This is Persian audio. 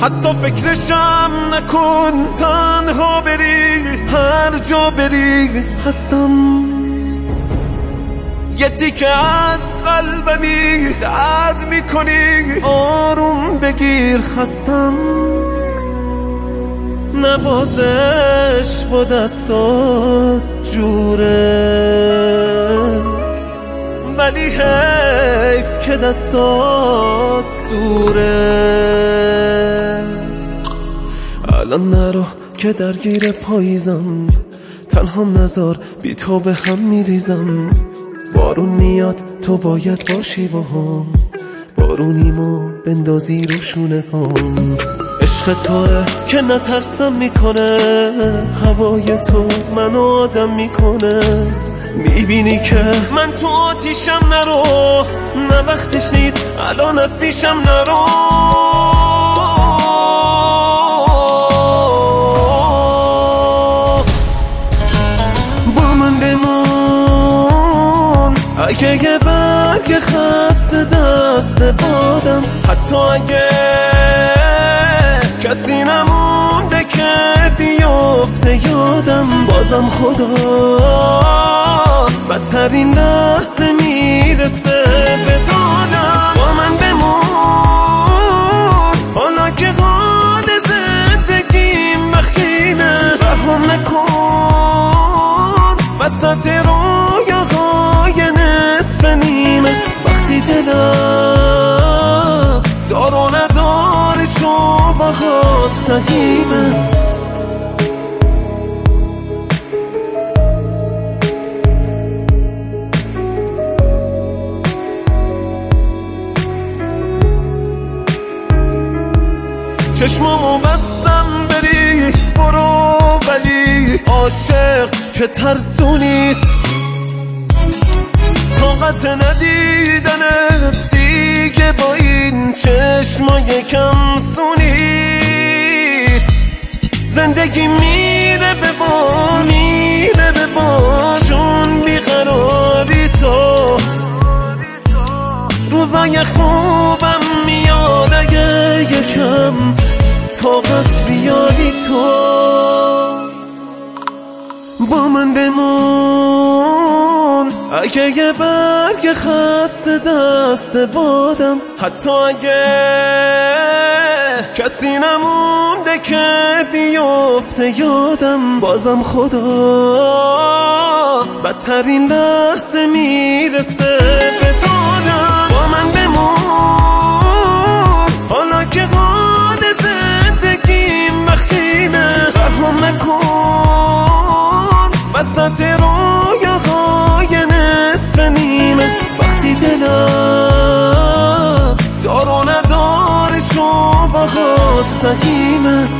حتی فکرشم نکن، تنها بری هر جا بری هستم. یه تیکه از قلبمی درد میکنی، آروم بگیر خستم. نوازش با دستات جوره، ولی حیف که دستات دوره. الان نرو که درگیر پاییزم، تنهام نذار بی تو به هم میریزم. بارون میاد تو باید باشی با هم، بارونیمو بندازی رو شونه هم. عشق توه که نترسم میکنه، هوای تو منو آدم میکنه. میبینی که من تو آتیشم، نرو نه وقتش نیست الان از پیشم نرو. با من بمون اگه یه برگ خسته دست بادم، حتی اگه کسی نمونده که بیفته یادم. بازم خدا بدترین لحظه میرسه به دادم. با من بمون حالا که حال زندگیم بخینه، رهم نکن وسط رویاهای نصف نیمه. وقتی دلم دار و ندارش و باهات سهیمه. چشمامو بستم بری برو، ولی عاشق که ترسونیست. طاقت ندیدنت دیگه با این چشمای کم سونیست. زندگی میره به بار، میره به بار، چون بیقراری تو. روزای خوبم میاد اگه یکم طاقت بیاری تو. با من بمون اگه یه برگ خسته دست بادم، حتی اگه کسی نمونده که بیفته یادم. بازم خدا بدترین لحظه میرسه به دادم. با من بمون حالا که حال زندگیم بخینه، رهم نکن وسط رویاهای نصف نیمه. وقتی دلم دار و ندارش و باهات سهیمه.